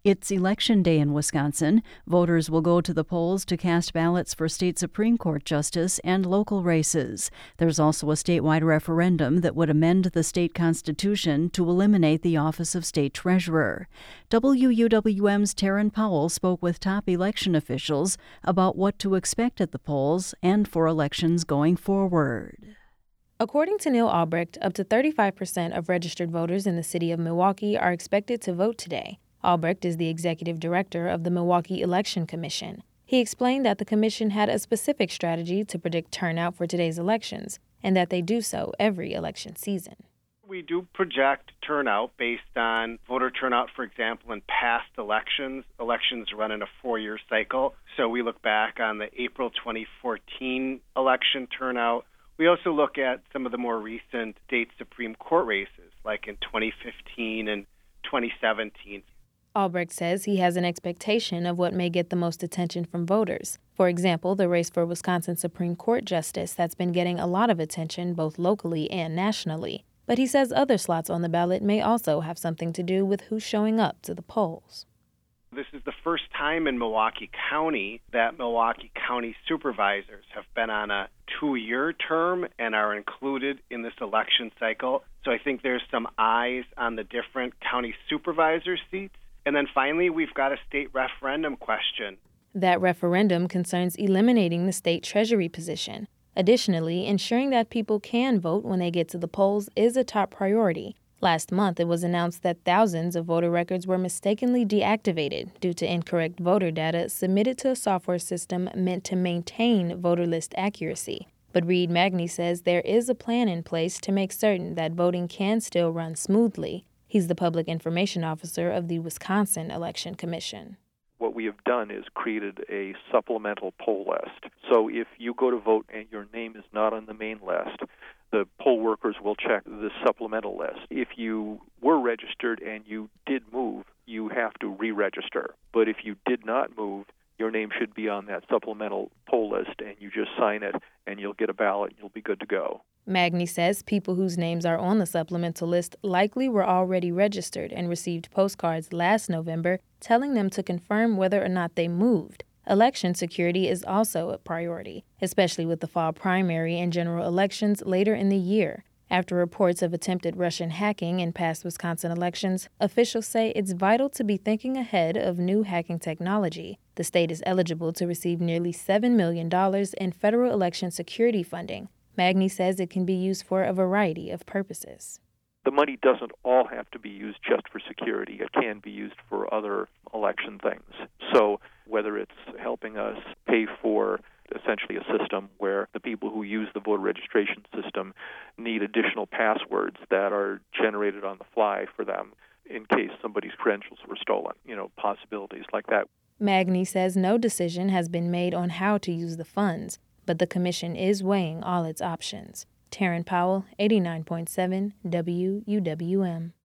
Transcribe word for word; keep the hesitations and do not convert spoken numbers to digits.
It's Election Day in Wisconsin. Voters will go to the polls to cast ballots for state Supreme Court justice and local races. There's also a statewide referendum that would amend the state constitution to eliminate the office of state treasurer. W U W M's Taryn Powell spoke with top election officials about what to expect at the polls and for elections going forward. According to Neil Albrecht, up to thirty-five percent of registered voters in the city of Milwaukee are expected to vote today. Albrecht is the executive director of the Milwaukee Election Commission. He explained that the commission had a specific strategy to predict turnout for today's elections, and that they do so every election season. We do project turnout based on voter turnout, for example, in past elections. Elections run in a four-year cycle, so we look back on the April twenty fourteen election turnout. We also look at some of the more recent state Supreme Court races, like in twenty fifteen and twenty seventeen. Albrecht says he has an expectation of what may get the most attention from voters. For example, the race for Wisconsin Supreme Court justice that's been getting a lot of attention both locally and nationally. But he says other slots on the ballot may also have something to do with who's showing up to the polls. This is the first time in Milwaukee County that Milwaukee County supervisors have been on a two-year term and are included in this election cycle. So I think there's some eyes on the different county supervisor seats. And then finally, we've got a state referendum question. That referendum concerns eliminating the state treasury position. Additionally, ensuring that people can vote when they get to the polls is a top priority. Last month, it was announced that thousands of voter records were mistakenly deactivated due to incorrect voter data submitted to a software system meant to maintain voter list accuracy. But Reed Magny says there is a plan in place to make certain that voting can still run smoothly. He's the public information officer of the Wisconsin Election Commission. What we have done is created a supplemental poll list. So if you go to vote and your name is not on the main list, the poll workers will check the supplemental list. If you were registered and you did move, you have to re-register. But if you did not move, your name should be on that supplemental poll list, and you just sign it, and you'll get a ballot, and you'll be good to go. Magny says people whose names are on the supplemental list likely were already registered and received postcards last November telling them to confirm whether or not they moved. Election security is also a priority, especially with the fall primary and general elections later in the year. After reports of attempted Russian hacking in past Wisconsin elections, officials say it's vital to be thinking ahead of new hacking technology. The state is eligible to receive nearly seven million dollars in federal election security funding. Magny says it can be used for a variety of purposes. The money doesn't all have to be used just for security. It can be used for other election things. So whether it's helping us pay for essentially a system where the people who use the voter registration system need additional passwords that are generated on the fly for them in case somebody's credentials were stolen, you know, possibilities like that. Magny says no decision has been made on how to use the funds, but the commission is weighing all its options. Taryn Powell, eighty-nine point seven W U W M.